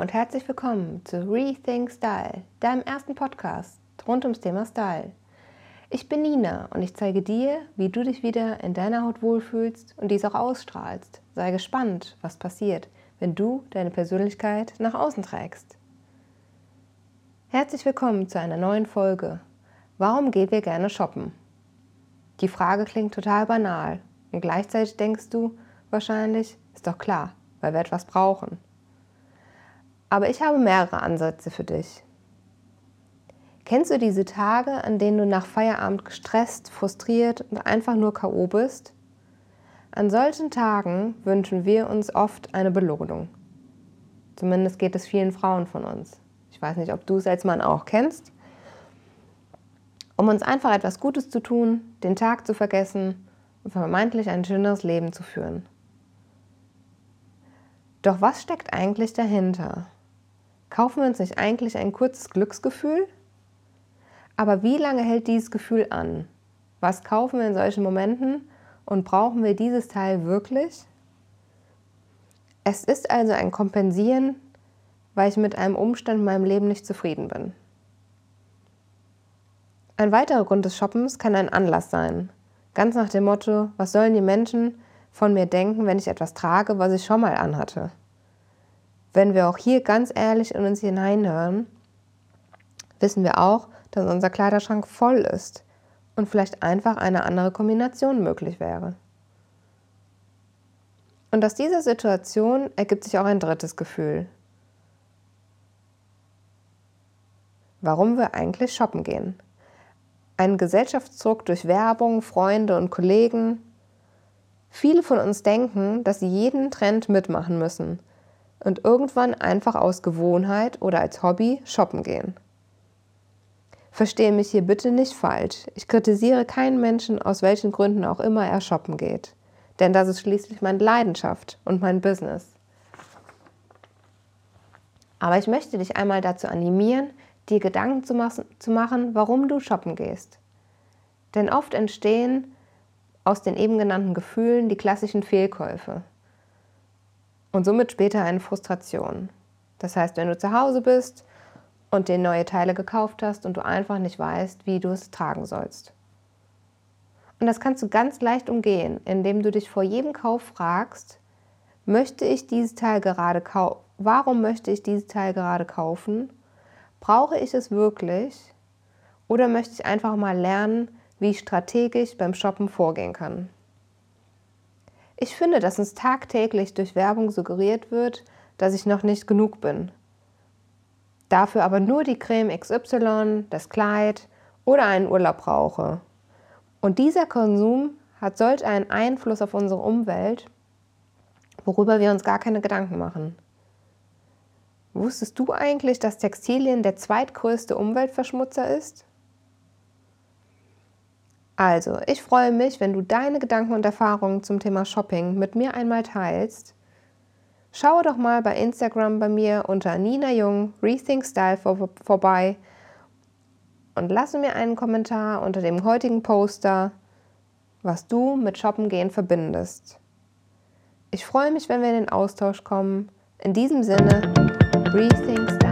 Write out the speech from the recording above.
und herzlich willkommen zu Rethink Style, deinem ersten Podcast rund ums Thema Style. Ich bin Nina und ich zeige dir, wie du dich wieder in deiner Haut wohlfühlst und dies auch ausstrahlst. Sei gespannt, was passiert, wenn du deine Persönlichkeit nach außen trägst. Herzlich willkommen zu einer neuen Folge. Warum gehen wir gerne shoppen? Die Frage klingt total banal und gleichzeitig denkst du wahrscheinlich, ist doch klar, weil wir etwas brauchen. Aber ich habe mehrere Ansätze für dich. Kennst du diese Tage, an denen du nach Feierabend gestresst, frustriert und einfach nur K.O. bist? An solchen Tagen wünschen wir uns oft eine Belohnung. Zumindest geht es vielen Frauen von uns. Ich weiß nicht, ob du es als Mann auch kennst. Um uns einfach etwas Gutes zu tun, den Tag zu vergessen und vermeintlich ein schöneres Leben zu führen. Doch was steckt eigentlich dahinter? Kaufen wir uns nicht eigentlich ein kurzes Glücksgefühl? Aber wie lange hält dieses Gefühl an? Was kaufen wir in solchen Momenten und brauchen wir dieses Teil wirklich? Es ist also ein Kompensieren, weil ich mit einem Umstand in meinem Leben nicht zufrieden bin. Ein weiterer Grund des Shoppens kann ein Anlass sein. Ganz nach dem Motto, was sollen die Menschen von mir denken, wenn ich etwas trage, was ich schon mal anhatte? Wenn wir auch hier ganz ehrlich in uns hineinhören, wissen wir auch, dass unser Kleiderschrank voll ist und vielleicht einfach eine andere Kombination möglich wäre. Und aus dieser Situation ergibt sich auch ein drittes Gefühl. Warum wir eigentlich shoppen gehen. Ein Gesellschaftsdruck durch Werbung, Freunde und Kollegen. Viele von uns denken, dass sie jeden Trend mitmachen müssen und irgendwann einfach aus Gewohnheit oder als Hobby shoppen gehen. Verstehe mich hier bitte nicht falsch. Ich kritisiere keinen Menschen, aus welchen Gründen auch immer er shoppen geht. Denn das ist schließlich meine Leidenschaft und mein Business. Aber ich möchte dich einmal dazu animieren, dir Gedanken zu machen, warum du shoppen gehst. Denn oft entstehen aus den eben genannten Gefühlen die klassischen Fehlkäufe. Und somit später eine Frustration. Das heißt, wenn du zu Hause bist und dir neue Teile gekauft hast und du einfach nicht weißt, wie du es tragen sollst. Und das kannst du ganz leicht umgehen, indem du dich vor jedem Kauf fragst, warum möchte ich dieses Teil gerade kaufen? Brauche ich es wirklich? Oder möchte ich einfach mal lernen, wie ich strategisch beim Shoppen vorgehen kann? Ich finde, dass uns tagtäglich durch Werbung suggeriert wird, dass ich noch nicht genug bin. Dafür aber nur die Creme XY, das Kleid oder einen Urlaub brauche. Und dieser Konsum hat solch einen Einfluss auf unsere Umwelt, worüber wir uns gar keine Gedanken machen. Wusstest du eigentlich, dass Textilien der zweitgrößte Umweltverschmutzer ist? Also, ich freue mich, wenn du deine Gedanken und Erfahrungen zum Thema Shopping mit mir einmal teilst. Schaue doch mal bei Instagram bei mir unter Nina Jung Rethink Style vorbei und lasse mir einen Kommentar unter dem heutigen Poster, was du mit Shoppen gehen verbindest. Ich freue mich, wenn wir in den Austausch kommen. In diesem Sinne, Rethink Style.